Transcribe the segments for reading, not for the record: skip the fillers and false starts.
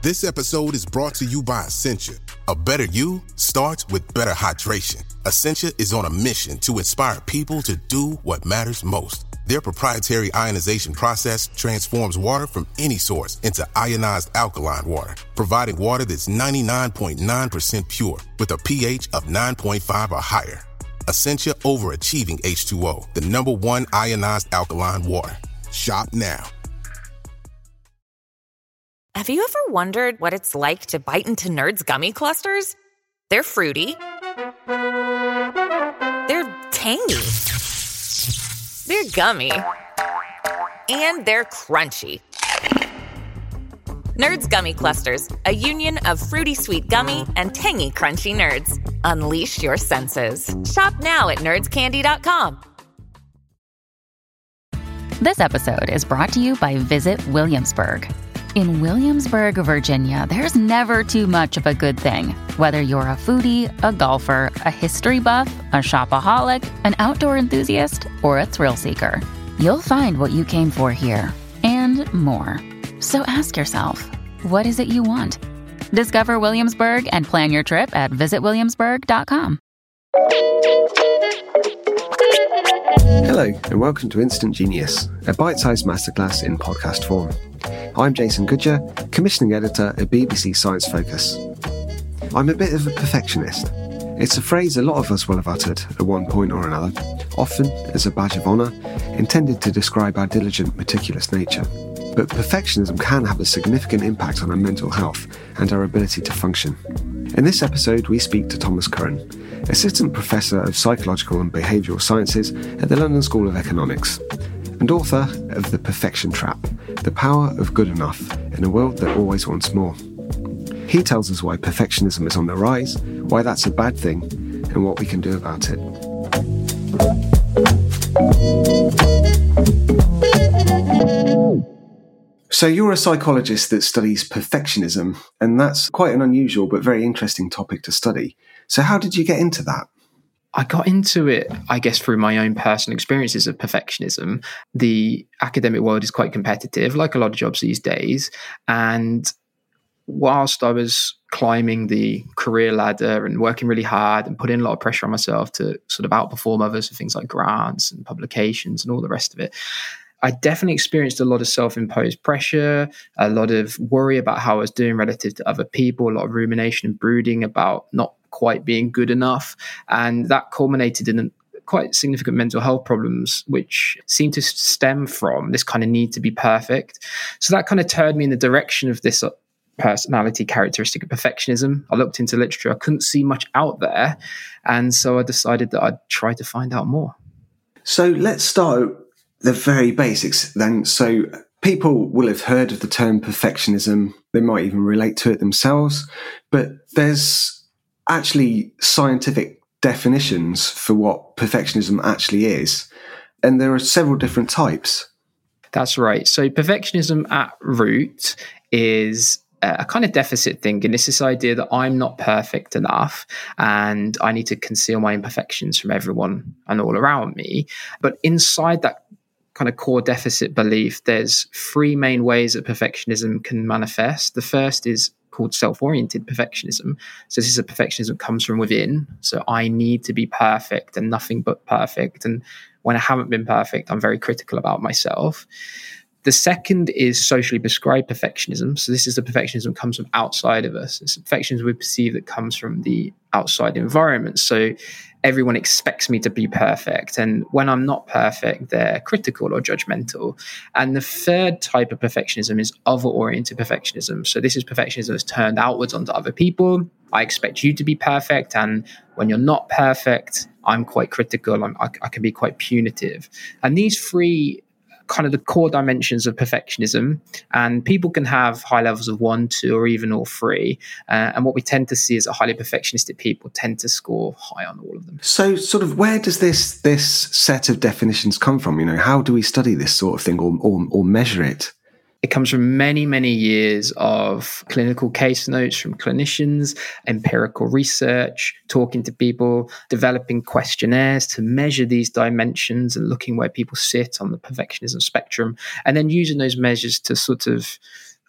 This episode is brought to you by Essentia. A better you starts with better hydration. Essentia is on a mission to inspire people to do what matters most. Their proprietary ionization process transforms water from any source into ionized alkaline water, providing water that's 99.9% pure with a pH of 9.5 or higher. Essentia overachieving H2O, the #1 ionized alkaline water. Shop now. Have you ever wondered what it's like to bite into Nerds gummy clusters? They're fruity. They're tangy. They're gummy. And they're crunchy. Nerds Gummy Clusters, a union of fruity sweet gummy and tangy crunchy nerds. Unleash your senses. Shop now at nerdscandy.com. This episode is brought to you by Visit Williamsburg. In Williamsburg, Virginia, there's never too much of a good thing. Whether you're a foodie, a golfer, a history buff, a shopaholic, an outdoor enthusiast, or a thrill seeker, you'll find what you came for here and more. So ask yourself, what is it you want? Discover Williamsburg and plan your trip at visitwilliamsburg.com. Hello, and welcome to Instant Genius, a bite-sized masterclass in podcast form. I'm Jason Goodyer, commissioning editor at BBC Science Focus. I'm a bit of a perfectionist. It's a phrase a lot of us will have uttered at one point or another, often as a badge of honour, intended to describe our diligent, meticulous nature. But perfectionism can have a significant impact on our mental health and our ability to function. In this episode, we speak to Thomas Curran, Assistant Professor of Psychological and Behavioural Sciences at the London School of Economics, and author of The Perfection Trap, The Power of Good Enough in a World That Always Wants More. He tells us why perfectionism is on the rise, why that's a bad thing, and what we can do about it. So you're a psychologist that studies perfectionism, and that's quite an unusual but very interesting topic to study. So how did you get into that? I got into it, I guess, through my own personal experiences of perfectionism. The academic world is quite competitive, like a lot of jobs these days. And whilst I was climbing the career ladder and working really hard and putting a lot of pressure on myself to sort of outperform others for things like grants and publications and all the rest of it, I definitely experienced a lot of self-imposed pressure, a lot of worry about how I was doing relative to other people, a lot of rumination and brooding about not quite being good enough. And that culminated in quite significant mental health problems, which seemed to stem from this kind of need to be perfect. So that kind of turned me in the direction of this personality characteristic of perfectionism. I looked into literature. I couldn't see much out there. And so I decided that I'd try to find out more. So let's start the very basics then. So people will have heard of the term perfectionism. They might even relate to it themselves. But there's actually scientific definitions for what perfectionism actually is. And there are several different types. That's right. So perfectionism at root is a kind of deficit thinking. It's this idea that I'm not perfect enough and I need to conceal my imperfections from everyone and all around me. But inside that kind of core deficit belief, there's three main ways that perfectionism can manifest. The first is called self-oriented perfectionism. So this is a perfectionism that comes from within. So I need to be perfect and nothing but perfect. And when I haven't been perfect, I'm very critical about myself. The second is socially prescribed perfectionism. So this is the perfectionism that comes from outside of us. It's perfectionism we perceive that comes from the outside environment. So everyone expects me to be perfect. And when I'm not perfect, they're critical or judgmental. And the third type of perfectionism is other-oriented perfectionism. So this is perfectionism that's turned outwards onto other people. I expect you to be perfect. And when you're not perfect, I'm quite critical. I can be quite punitive. And these three kind of the core dimensions of perfectionism, and people can have high levels of 1, 2, or even all three. And what we tend to see is that highly perfectionistic people tend to score high on all of them. So sort of where does this set of definitions come from? You know, how do we study this sort of thing or measure it? It comes from many, many years of clinical case notes from clinicians, empirical research, talking to people, developing questionnaires to measure these dimensions and looking where people sit on the perfectionism spectrum, and then using those measures to sort of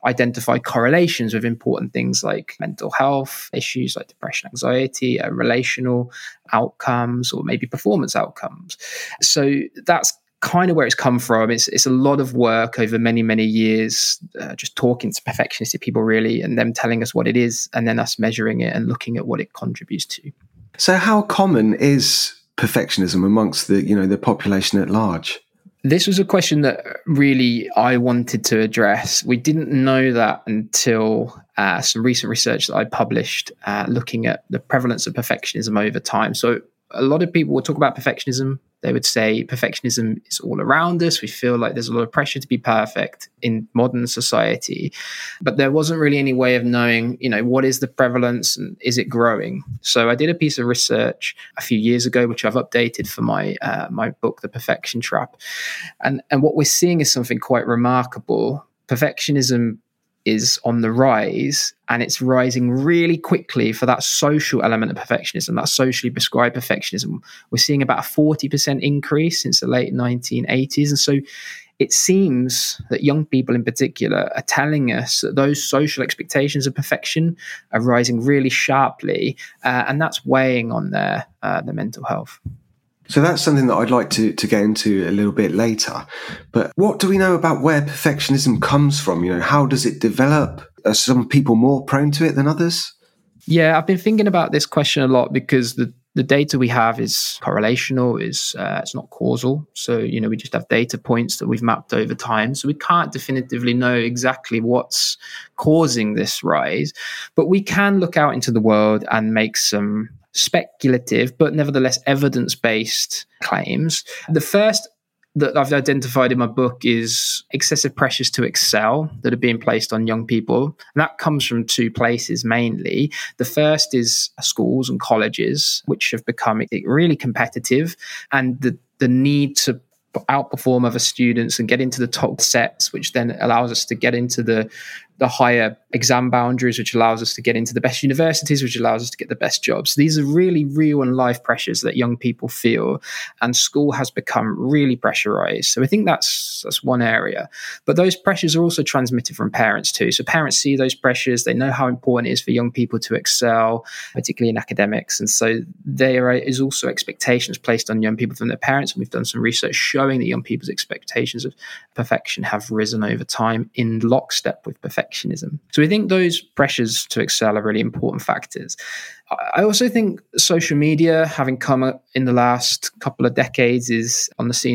identify correlations with important things like mental health issues like depression, anxiety, relational outcomes, or maybe performance outcomes. So that's kind of where it's come from. It's a lot of work over many, many years, just talking to perfectionistic people really, and them telling us what it is, and then us measuring it and looking at what it contributes to. So how common is perfectionism amongst the population at large? This was a question that really I wanted to address. We didn't know that until some recent research that I published looking at the prevalence of perfectionism over time. So a lot of people would talk about perfectionism. They would say perfectionism is all around us. We feel like there's a lot of pressure to be perfect in modern society. But there wasn't really any way of knowing, what is the prevalence and is it growing? So I did a piece of research a few years ago, which I've updated for my my book, The Perfection Trap. And what we're seeing is something quite remarkable. Perfectionism is on the rise, and it's rising really quickly for that social element of perfectionism, that socially prescribed perfectionism. We're seeing about a 40% increase since the late 1980s. And so it seems that young people in particular are telling us that those social expectations of perfection are rising really sharply, and that's weighing on their mental health. So that's something that I'd like to get into a little bit later. But what do we know about where perfectionism comes from? How does it develop? Are some people more prone to it than others? Yeah, I've been thinking about this question a lot because the data we have is correlational, it's not causal. So, we just have data points that we've mapped over time. So we can't definitively know exactly what's causing this rise. But we can look out into the world and make some speculative, but nevertheless evidence-based claims. The first that I've identified in my book is excessive pressures to excel that are being placed on young people. And that comes from two places mainly. The first is schools and colleges, which have become really competitive, and the need to outperform other students and get into the top sets, which then allows us to get into the higher exam boundaries, which allows us to get into the best universities, which allows us to get the best jobs. These are really real and life pressures that young people feel, and school has become really pressurized. So I think that's one area. But those pressures are also transmitted from parents too. So parents see those pressures, they know how important it is for young people to excel, particularly in academics. And so there is also expectations placed on young people from their parents. And we've done some research showing that young people's expectations of perfection have risen over time in lockstep with perfectionism. So we think those pressures to excel are really important factors. I also think social media, having come in the last couple of decades, is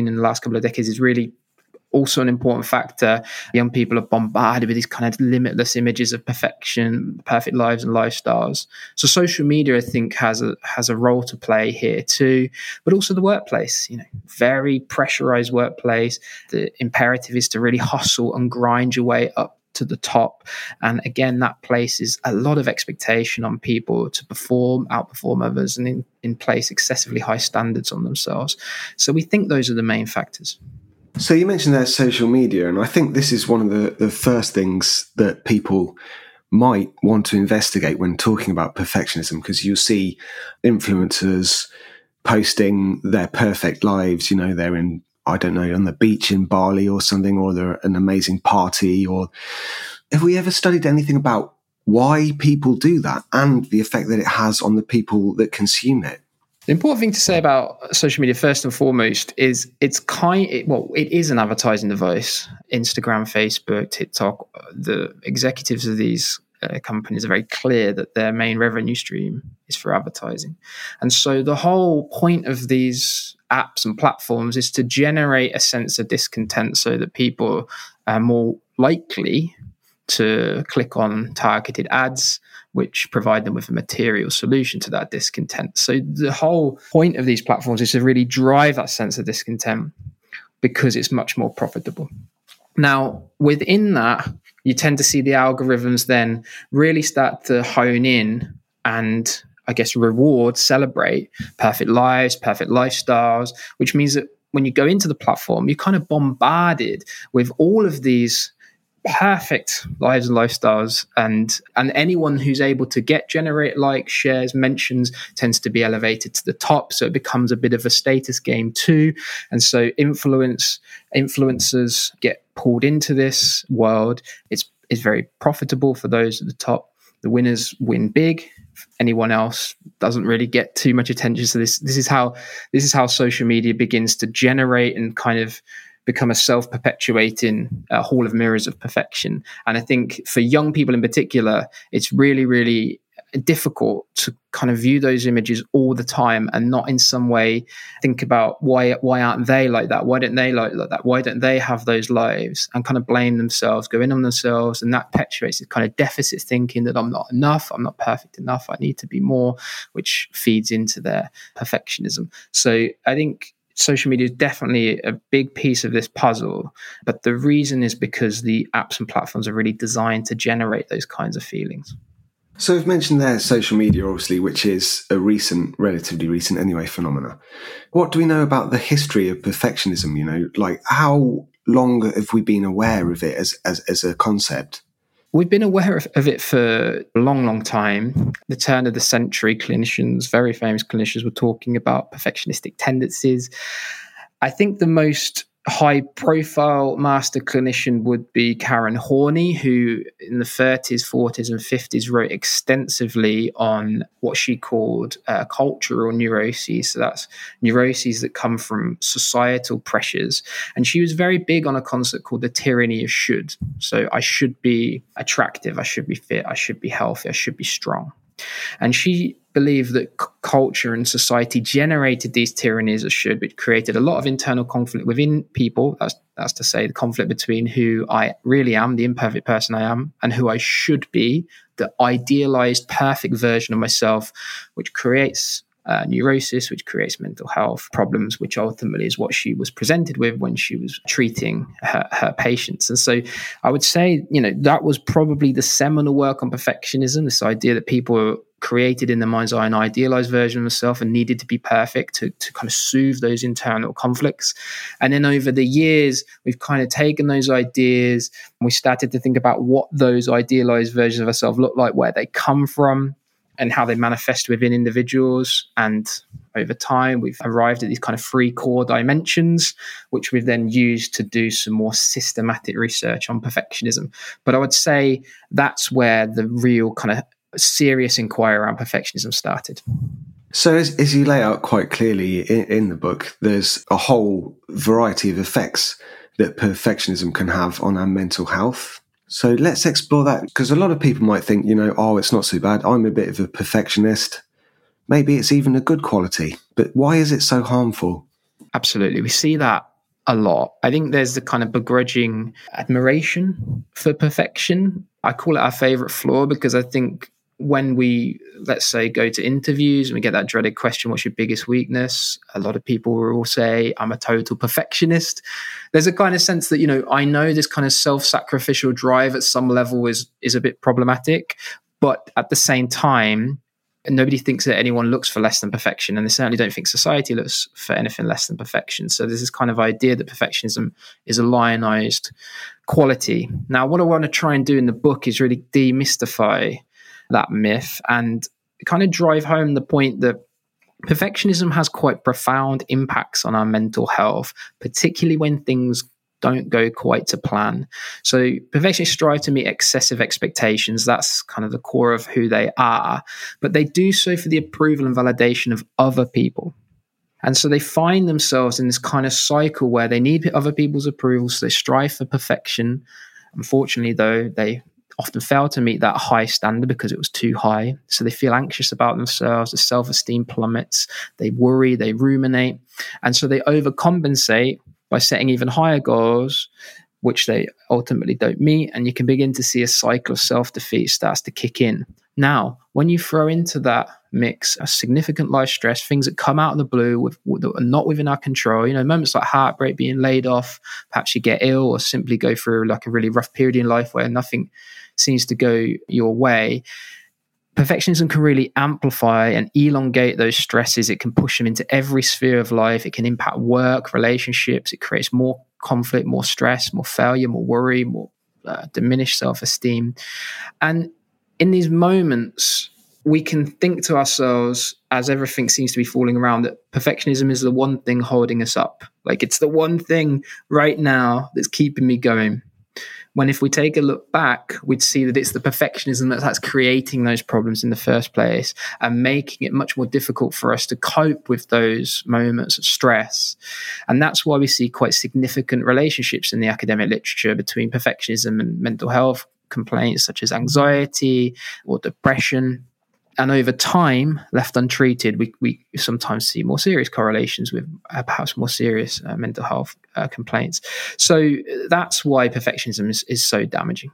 really also an important factor. Young people are bombarded with these kind of limitless images of perfection, perfect lives and lifestyles. So social media, I think, has a role to play here too, but also the workplace, very pressurized workplace. The imperative is to really hustle and grind your way up to the top. And again, that places a lot of expectation on people to outperform others, and in place excessively high standards on themselves. So we think those are the main factors. So you mentioned there social media, and I think this is one of the first things that people might want to investigate when talking about perfectionism, because you'll see influencers posting their perfect lives. They're in, I don't know, on the beach in Bali or something, or they're at an amazing party. Or have we ever studied anything about why people do that and the effect that it has on the people that consume it? The important thing to say about social media, first and foremost, is it is an advertising device. Instagram, Facebook, TikTok, the executives of these companies are very clear that their main revenue stream is for advertising. And so the whole point of these apps and platforms is to generate a sense of discontent so that people are more likely to click on targeted ads, which provide them with a material solution to that discontent. So the whole point of these platforms is to really drive that sense of discontent because it's much more profitable. Now, within that, you tend to see the algorithms then really start to hone in and, I guess, celebrate perfect lives, perfect lifestyles, which means that when you go into the platform, you're kind of bombarded with all of these perfect lives and lifestyles, and anyone who's able to generate likes, shares, mentions tends to be elevated to the top. So it becomes a bit of a status game too. And so influencers get pulled into this world. It's is very profitable for those at the top. The winners win big. Anyone else doesn't really get too much attention. So this is how social media begins to generate and kind of become a self-perpetuating hall of mirrors of perfection. And I think for young people in particular, it's really, really difficult to kind of view those images all the time and not in some way think about why aren't they like that? Why don't they like that? Why don't they have those lives? And kind of blame themselves, go in on themselves, and that perpetuates this kind of deficit thinking that I'm not enough, I'm not perfect enough, I need to be more, which feeds into their perfectionism. So I think social media is definitely a big piece of this puzzle, but the reason is because the apps and platforms are really designed to generate those kinds of feelings. So we've mentioned there social media, obviously, which is a relatively recent anyway, phenomena. What do we know about the history of perfectionism? Like how long have we been aware of it as a concept? We've been aware of it for a long, long time. The turn of the century, clinicians, very famous clinicians, were talking about perfectionistic tendencies. I think the most high-profile master clinician would be Karen Horney, who in the 30s, 40s, and 50s wrote extensively on what she called cultural neuroses. So that's neuroses that come from societal pressures. And she was very big on a concept called the tyranny of should. So I should be attractive, I should be fit, I should be healthy, I should be strong. And she believed that culture and society generated these tyrannies of should, which created a lot of internal conflict within people. That's to say, the conflict between who I really am, the imperfect person I am, and who I should be, the idealized, perfect version of myself, which creates neurosis, which creates mental health problems, which ultimately is what she was presented with when she was treating her patients. And so I would say, that was probably the seminal work on perfectionism, this idea that people created in their mind's eye an idealized version of themselves and needed to be perfect to kind of soothe those internal conflicts. And then over the years, we've kind of taken those ideas and we started to think about what those idealized versions of ourselves look like, where they come from, and how they manifest within individuals. And over time, we've arrived at these kind of 3 core dimensions, which we've then used to do some more systematic research on perfectionism. But I would say that's where the real kind of serious inquiry around perfectionism started. So as you lay out quite clearly in the book, there's a whole variety of effects that perfectionism can have on our mental health. So let's explore that, because a lot of people might think, it's not so bad. I'm a bit of a perfectionist. Maybe it's even a good quality, but why is it so harmful? Absolutely. We see that a lot. I think there's the kind of begrudging admiration for perfection. I call it our favorite flaw, because I think when we, let's say, go to interviews and we get that dreaded question, what's your biggest weakness? A lot of people will say, I'm a total perfectionist. There's a kind of sense that, I know this kind of self-sacrificial drive at some level is a bit problematic, but at the same time, nobody thinks that anyone looks for less than perfection, and they certainly don't think society looks for anything less than perfection. So there's this kind of idea that perfectionism is a lionized quality. Now, what I want to try and do in the book is really demystify that myth and kind of drive home the point that perfectionism has quite profound impacts on our mental health, particularly when things don't go quite to plan. So perfectionists strive to meet excessive expectations. That's kind of the core of who they are, but they do so for the approval and validation of other people. And so they find themselves in this kind of cycle where they need other people's approval, so they strive for perfection. Unfortunately, though, they often fail to meet that high standard because it was too high. So they feel anxious about themselves, the self-esteem plummets, they worry, they ruminate, and so they overcompensate by setting even higher goals, which they ultimately don't meet, and you can begin to see a cycle of self-defeat starts to kick in. Now, when you throw into that mix a significant life stress, things that come out of the blue that are not within our control, moments like heartbreak, being laid off, perhaps you get ill or simply go through like a really rough period in life where nothing seems to go your way, perfectionism can really amplify and elongate those stresses. It can push them into every sphere of life. It can impact work, relationships. It creates more conflict, more stress, more failure, more worry, more diminished self-esteem. And in these moments, we can think to ourselves, as everything seems to be falling around, that perfectionism is the one thing holding us up. Like it's the one thing right now that's keeping me going. When if we take a look back, we'd see that it's the perfectionism that's creating those problems in the first place and making it much more difficult for us to cope with those moments of stress. And that's why we see quite significant relationships in the academic literature between perfectionism and mental health complaints such as anxiety or depression. And over time, left untreated, we sometimes see more serious correlations with perhaps more serious mental health complaints. So that's why perfectionism is so damaging.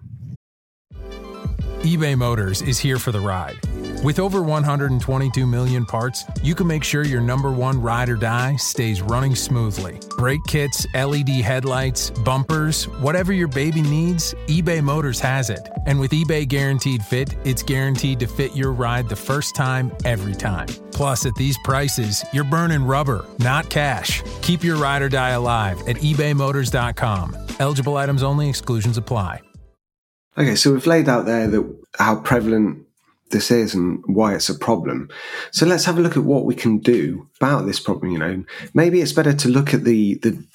eBay Motors is here for the ride. With over 122 million parts, you can make sure your number one ride or die stays running smoothly. Brake kits, LED headlights, bumpers, whatever your baby needs, eBay Motors has it. And with eBay Guaranteed Fit, it's guaranteed to fit your ride the first time, every time. Plus, at these prices, you're burning rubber, not cash. Keep your ride or die alive at ebaymotors.com. Eligible items only. Exclusions apply. Okay, so we've laid out there how prevalent this is and why it's a problem. So let's have a look at what we can do about this problem. Maybe it's better to look at the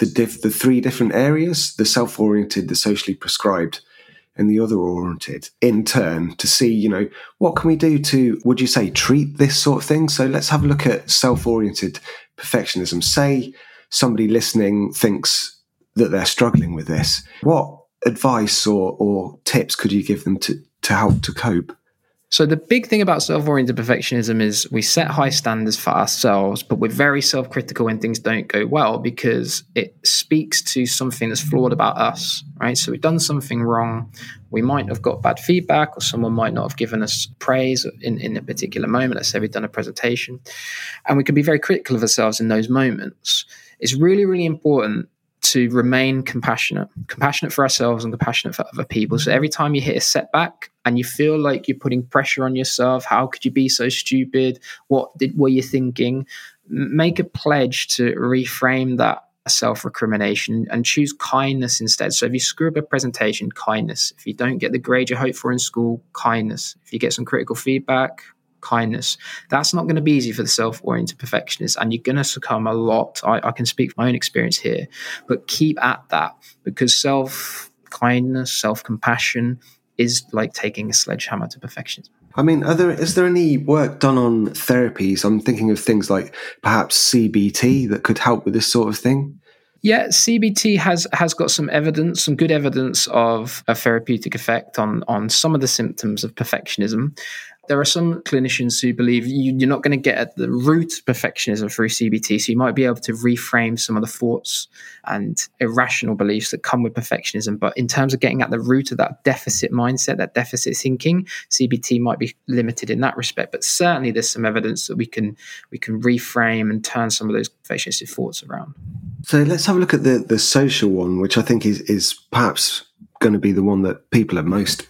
three different areas: the self-oriented, the socially prescribed, and the other-oriented, in turn, to see, what can we do to, would you say, treat this sort of thing? So let's have a look at self-oriented perfectionism. Say somebody listening thinks that they're struggling with this. What advice or tips could you give them to help to cope? So the big thing about self-oriented perfectionism is we set high standards for ourselves, but we're very self-critical when things don't go well because it speaks to something that's flawed about us, right? So we've done something wrong. We might have got bad feedback, or someone might not have given us praise in a particular moment. Let's say we've done a presentation, and we can be very critical of ourselves in those moments. It's really, really important to remain compassionate for ourselves and compassionate for other people. So every time you hit a setback and you feel like you're putting pressure on yourself, how could you be so stupid? What were you thinking? Make a pledge to reframe that self-recrimination and choose kindness instead. So if you screw up a presentation, kindness. If you don't get the grade you hope for in school, kindness. If you get some critical feedback, kindness. That's not going to be easy for the self-oriented perfectionist, and you're going to succumb a lot. I can speak from my own experience here, but keep at that, because self-kindness, self-compassion is like taking a sledgehammer to perfectionism. I mean, is there any work done on therapies? I'm thinking of things like perhaps CBT that could help with this sort of thing. Yeah, CBT has got some evidence, some good evidence of a therapeutic effect on some of the symptoms of perfectionism. There are some clinicians who believe you're not going to get at the root of perfectionism through CBT, so you might be able to reframe some of the thoughts and irrational beliefs that come with perfectionism. But in terms of getting at the root of that deficit mindset, that deficit thinking, CBT might be limited in that respect. But certainly there's some evidence that we can reframe and turn some of those perfectionistic thoughts around. So let's have a look at the social one, which I think is perhaps going to be the one that people are most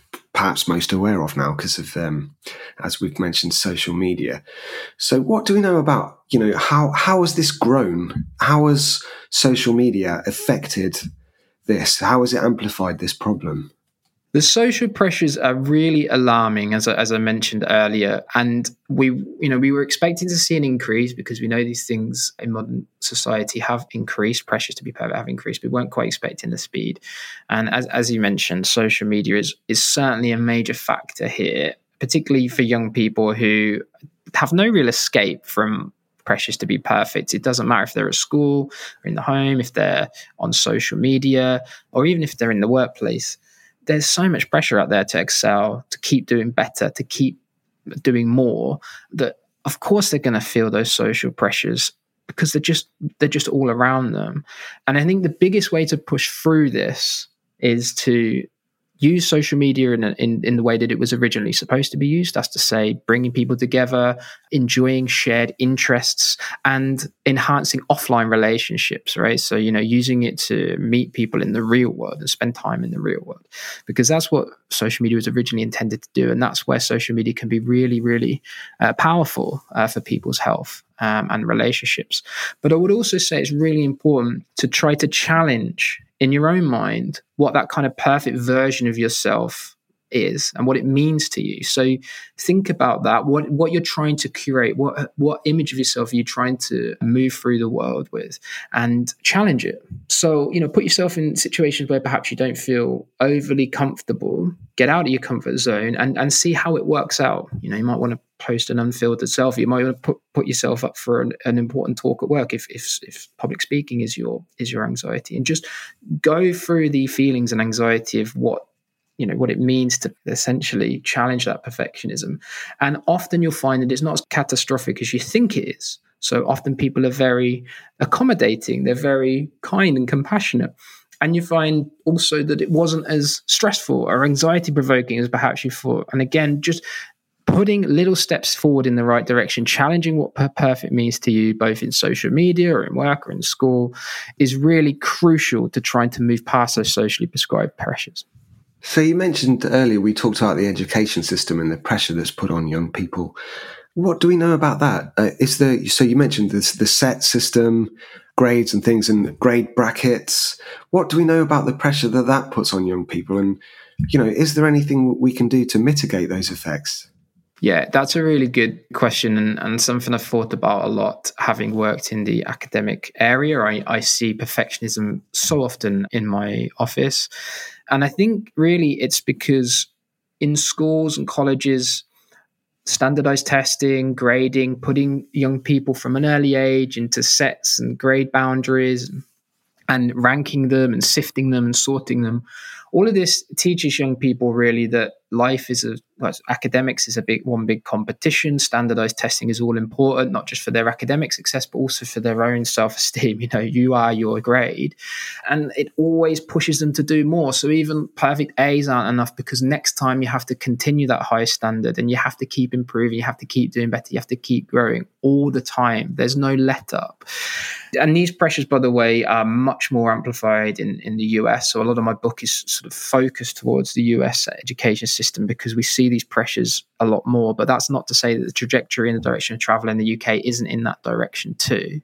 aware of now because of, as we've mentioned, social media. So what do we know about, how has this grown? How has social media affected this? How has it amplified this problem? The social pressures are really alarming, as I mentioned earlier, and we were expecting to see an increase because we know these things in modern society have increased. Pressures to be perfect have increased. We weren't quite expecting the speed, and as you mentioned, social media is certainly a major factor here, particularly for young people who have no real escape from pressures to be perfect. It doesn't matter if they're at school or in the home, if they're on social media, or even if they're in the workplace. There's so much pressure out there to excel, to keep doing better, to keep doing more, that of course they're going to feel those social pressures because they're just all around them. And I think the biggest way to push through this is to use social media in the way that it was originally supposed to be used. That's to say, bringing people together, enjoying shared interests, and enhancing offline relationships, right? So, using it to meet people in the real world and spend time in the real world, because that's what social media was originally intended to do. And that's where social media can be really, really powerful for people's health and relationships. But I would also say it's really important to try to challenge in your own mind what that kind of perfect version of yourself is and what it means to you. So think about that, what you're trying to curate, what image of yourself are you trying to move through the world with, and challenge it. So, put yourself in situations where perhaps you don't feel overly comfortable, get out of your comfort zone and see how it works out. You might want to post an unfiltered selfie. You might want to put yourself up for an important talk at work if public speaking is your anxiety, and just go through the feelings and anxiety of what it means to essentially challenge that perfectionism. And often you'll find that it's not as catastrophic as you think it is. So often people are very accommodating, they're very kind and compassionate. And you find also that it wasn't as stressful or anxiety provoking as perhaps you thought. And again, just putting little steps forward in the right direction, challenging what perfect means to you, both in social media or in work or in school, is really crucial to trying to move past those socially prescribed pressures. So you mentioned earlier, we talked about the education system and the pressure that's put on young people. What do we know about that? So you mentioned the set system, grades and things, and grade brackets. What do we know about the pressure that puts on young people? And, is there anything we can do to mitigate those effects? Yeah, that's a really good question and something I've thought about a lot, having worked in the academic area. I see perfectionism so often in my office. And I think really it's because in schools and colleges, standardized testing, grading, putting young people from an early age into sets and grade boundaries and ranking them and sifting them and sorting them. All of this teaches young people really that life is academics is one big competition. Standardized testing is all important, not just for their academic success, but also for their own self-esteem. You are your grade. And it always pushes them to do more. So even perfect A's aren't enough, because next time you have to continue that high standard and you have to keep improving, you have to keep doing better, you have to keep growing all the time. There's no let up. And these pressures, by the way, are much more amplified in the US. So a lot of my book is sort of focused towards the US education system because we see these pressures a lot more. But that's not to say that the trajectory in the direction of travel in the UK isn't in that direction too.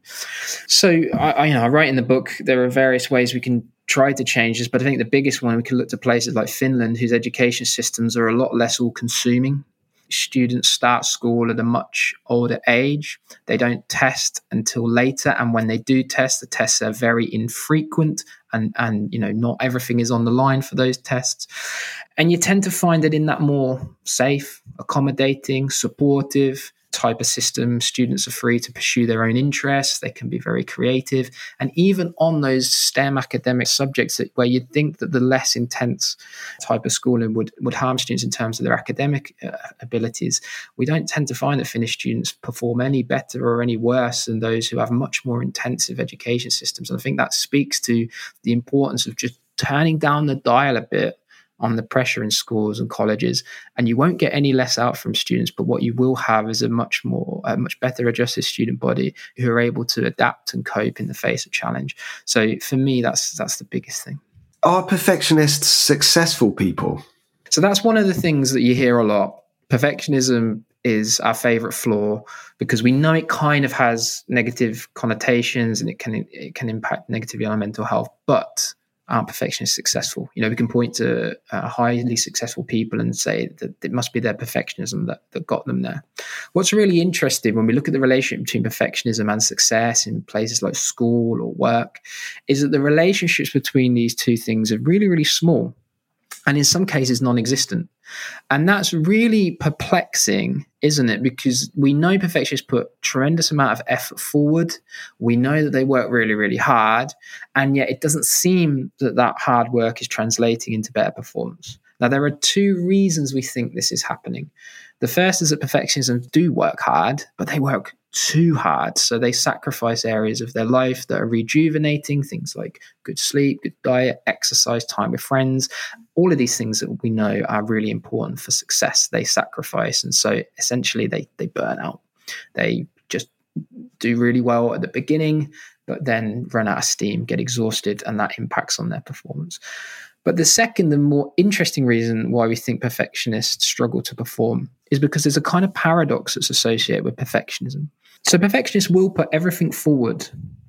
So I write in the book, there are various ways we can try to change this, but I think the biggest one, we can look to places like Finland, whose education systems are a lot less all-consuming. Students start school at a much older age. They don't test until later, and when they do test, the tests are very infrequent, and not everything is on the line for those tests. And you tend to find that in that more safe, accommodating, supportive type of system, students are free to pursue their own interests. They can be very creative. And even on those STEM academic subjects where you'd think that the less intense type of schooling would harm students in terms of their academic abilities, we don't tend to find that Finnish students perform any better or any worse than those who have much more intensive education systems. And I think that speaks to the importance of just turning down the dial a bit on the pressure in schools and colleges, and you won't get any less out from students, but what you will have is a much better adjusted student body who are able to adapt and cope in the face of challenge. So for me, that's the biggest thing. Are perfectionists successful people? So that's one of the things that you hear a lot. Perfectionism is our favorite flaw because we know it kind of has negative connotations and it can impact negatively on our mental health, but aren't perfectionists successful? We can point to highly successful people and say that it must be their perfectionism that got them there. What's really interesting when we look at the relationship between perfectionism and success in places like school or work is that the relationships between these two things are really, really small, and in some cases non-existent. And that's really perplexing, isn't it? Because we know perfectionists put tremendous amount of effort forward. We know that they work really, really hard. And yet it doesn't seem that hard work is translating into better performance. Now, there are two reasons we think this is happening. The first is that perfectionists do work hard, but they work too hard. So they sacrifice areas of their life that are rejuvenating, things like good sleep, good diet, exercise, time with friends. All of these things that we know are really important for success, they sacrifice. And so essentially they burn out. They just do really well at the beginning, but then run out of steam, get exhausted, and that impacts on their performance. But the second, the more interesting reason why we think perfectionists struggle to perform is because there's a kind of paradox that's associated with perfectionism. So perfectionists will put everything forward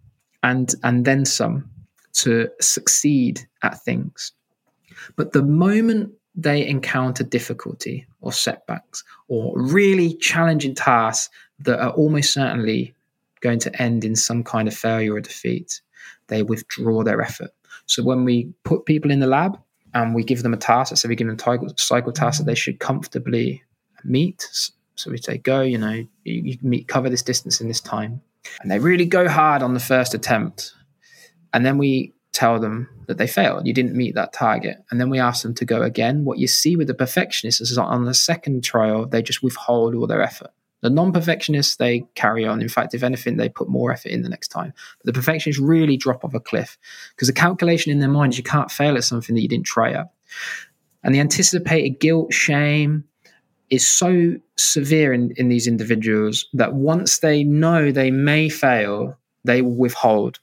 and then some to succeed at things. But the moment they encounter difficulty or setbacks or really challenging tasks that are almost certainly going to end in some kind of failure or defeat, they withdraw their effort. So when we put people in the lab and we give them a task, so we give them a cycle task that they should comfortably meet. So we say, go, you cover this distance in this time. And they really go hard on the first attempt. And then we tell them that they failed. You didn't meet that target. And then we ask them to go again. What you see with the perfectionists is on the second trial, they just withhold all their effort. The non-perfectionists, they carry on. In fact, if anything, they put more effort in the next time. But the perfectionists really drop off a cliff because the calculation in their mind is you can't fail at something that you didn't try at. And the anticipated guilt, shame is so severe in these individuals that once they know they may fail, they will withhold.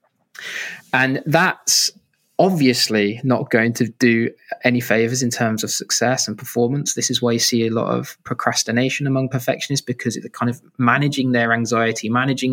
And that's obviously not going to do any favors in terms of success and performance. This is why you see a lot of procrastination among perfectionists, because it's kind of managing the anxiety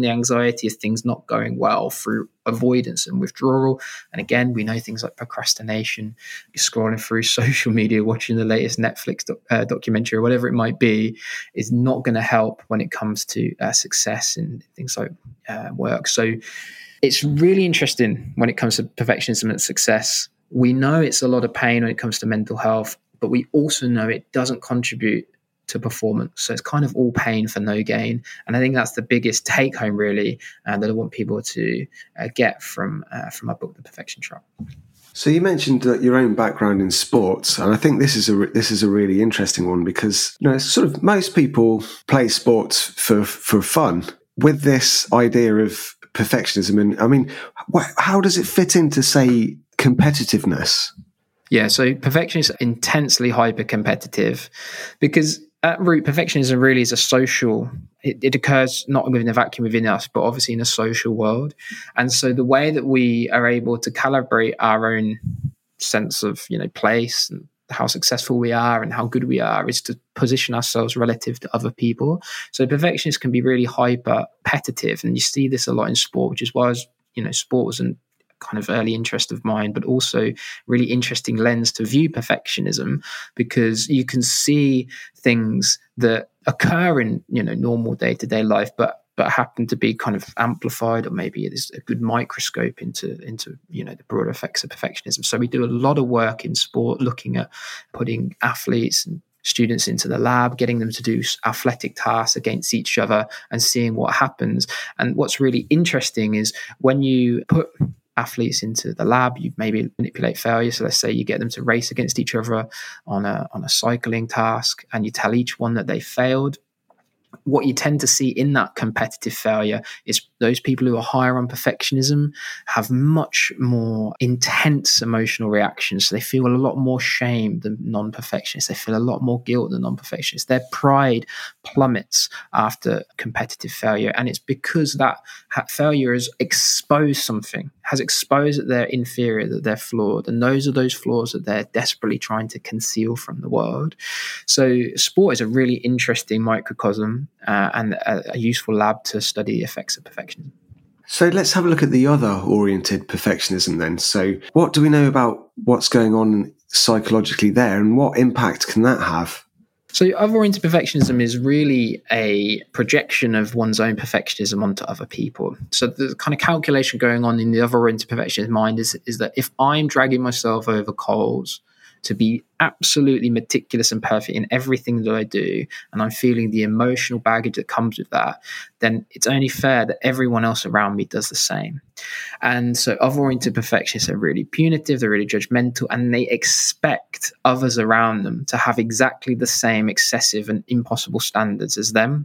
of things not going well through avoidance and withdrawal. And again, we know things like procrastination, scrolling through social media, watching the latest Netflix documentary or whatever it might be, is not going to help when it comes to success in things like work. So it's really interesting when it comes to perfectionism and success. We know it's a lot of pain when it comes to mental health, but we also know it doesn't contribute to performance. So it's kind of all pain for no gain. And I think that's the biggest take home, really, that I want people to get from my book, The Perfection Trap. So you mentioned your own background in sports, and I think this is a really interesting one because sort of most people play sports for fun. With this idea of perfectionism, and I mean, how does it fit into, say, competitiveness? Yeah, so perfectionists are intensely hyper-competitive because at root, perfectionism really is a social, it occurs not within a vacuum within us, but obviously in a social world. And so the way that we are able to calibrate our own sense of, place and how successful we are and how good we are is to position ourselves relative to other people. So perfectionists can be really hyper competitive, and you see this a lot in sport, which is why sport was a kind of early interest of mine, but also really interesting lens to view perfectionism, because you can see things that occur in normal day-to-day life, but happen to be kind of amplified, or maybe it is a good microscope into the broader effects of perfectionism. So we do a lot of work in sport looking at putting athletes and students into the lab, getting them to do athletic tasks against each other and seeing what happens. And what's really interesting is when you put athletes into the lab, you maybe manipulate failure. So let's say you get them to race against each other on a cycling task, and you tell each one that they failed. What you tend to see in that competitive failure is those people who are higher on perfectionism have much more intense emotional reactions. So they feel a lot more shame than non-perfectionists. They feel a lot more guilt than non-perfectionists. Their pride plummets after competitive failure. And it's because that failure has exposed something, has exposed that they're inferior, that they're flawed. And those are those flaws that they're desperately trying to conceal from the world. So sport is a really interesting microcosm and a useful lab to study the effects of perfectionism. So let's have a look at the other-oriented perfectionism then. So what do we know about what's going on psychologically there, and what impact can that have? So other-oriented perfectionism is really a projection of one's own perfectionism onto other people. So the kind of calculation going on in the other-oriented perfectionist mind is that if I'm dragging myself over coals to be absolutely meticulous and perfect in everything that I do, and I'm feeling the emotional baggage that comes with that, then it's only fair that everyone else around me does the same. And so other-oriented perfectionists are really punitive, they're really judgmental, and they expect others around them to have exactly the same excessive and impossible standards as them.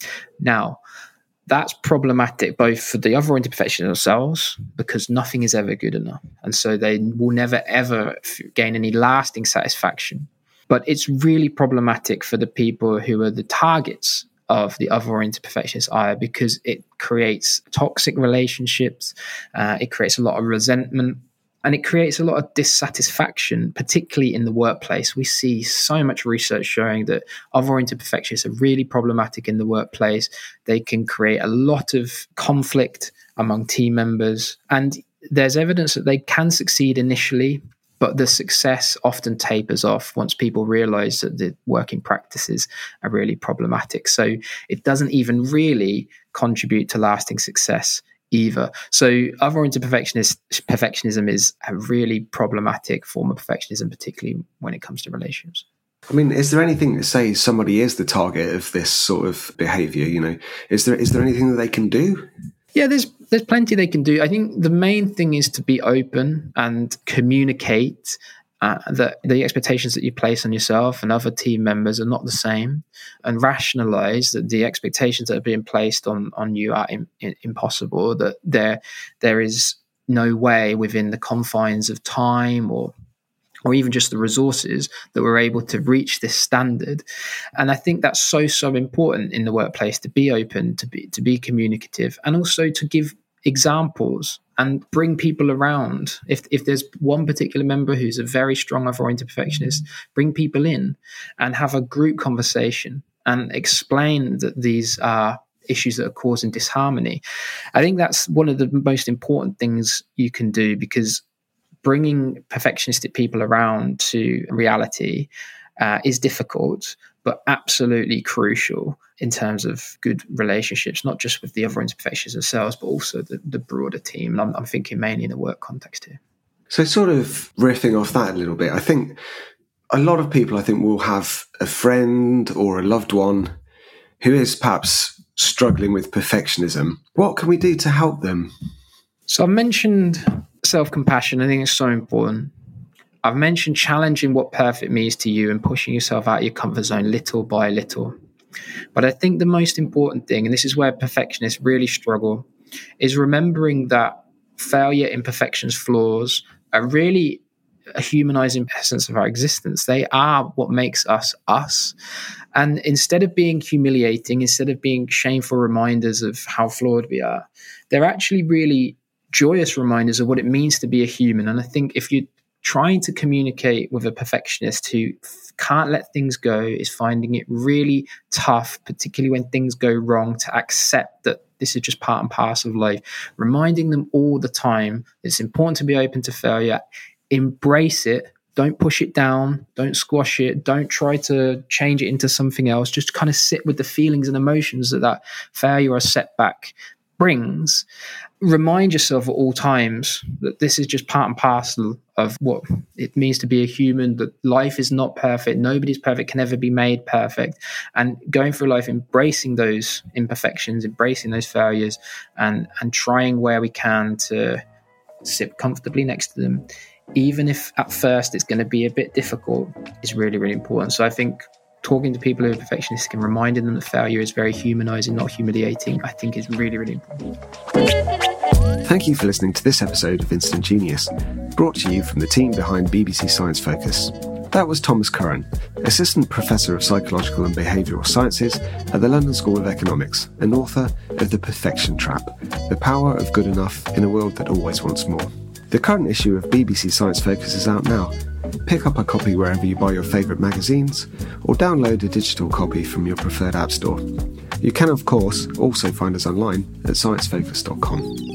Now, that's problematic both for the other-oriented perfectionists themselves, because nothing is ever good enough. And so they will never, ever gain any lasting satisfaction. But it's really problematic for the people who are the targets of the other-oriented perfectionist ire, because it creates toxic relationships, it creates a lot of resentment, and it creates a lot of dissatisfaction, particularly in the workplace. We see so much research showing that other-oriented perfectionists are really problematic in the workplace. They can create a lot of conflict among team members. And there's evidence that they can succeed initially, But the success often tapers off once people realize that the working practices are really problematic. So it doesn't even really contribute to lasting success either. So other-oriented perfectionism is a really problematic form of perfectionism, particularly when it comes to relationships. I mean, is there anything that says somebody is the target of this sort of behaviour? You know, is there anything that they can do? Yeah, there's plenty they can do. I think the main thing is to be open and communicate that the expectations that you place on yourself and other team members are not the same, and rationalize that the expectations that are being placed on you are impossible, that there is no way within the confines of time or even just the resources that we're able to reach this standard. And I think that's so important in the workplace, to be open, to be communicative, and also to give examples and bring people around. If there's one particular member who's a very strong other-oriented perfectionist, bring people in and have a group conversation and explain that these are issues that are causing disharmony. I think that's one of the most important things you can do, because bringing perfectionistic people around to reality is difficult, but absolutely crucial in terms of good relationships, not just with the other perfectionists themselves, but also the broader team. And I'm thinking mainly in the work context here. So sort of riffing off that a little bit, I think a lot of people, will have a friend or a loved one who is perhaps struggling with perfectionism. What can we do to help them? So I mentioned self-compassion. I think it's so important. I've mentioned challenging what perfect means to you and pushing yourself out of your comfort zone little by little. But I think the most important thing, and this is where perfectionists really struggle, is remembering that failure, imperfections, flaws are really a humanizing essence of our existence. They are what makes us us. And instead of being humiliating, instead of being shameful reminders of how flawed we are, they're actually really joyous reminders of what it means to be a human. And I think if you're trying to communicate with a perfectionist who can't let things go, is finding it really tough, particularly when things go wrong, to accept that this is just part and parcel of life, reminding them all the time it's important to be open to failure, embrace it, don't push it down, don't squash it, don't try to change it into something else, just kind of sit with the feelings and emotions that failure or setback brings. Remind yourself at all times that this is just part and parcel of what it means to be a human, that life is not perfect, nobody's perfect, can never be made perfect, and going through life embracing those imperfections, embracing those failures, and trying where we can to sit comfortably next to them, even if at first it's going to be a bit difficult, is really, really important. So I think talking to people who are perfectionists and reminding them that failure is very humanizing, not humiliating, I think is really, really important. Thank you for listening to this episode of Instant Genius, brought to you from the team behind BBC Science Focus. That was Thomas Curran, Assistant Professor of Psychological and Behavioural Sciences at the London School of Economics and author of The Perfection Trap, The Power of Good Enough in a World That Always Wants More. The current issue of BBC Science Focus is out now. Pick up a copy wherever you buy your favourite magazines, or download a digital copy from your preferred app store. You can, of course, also find us online at sciencefocus.com.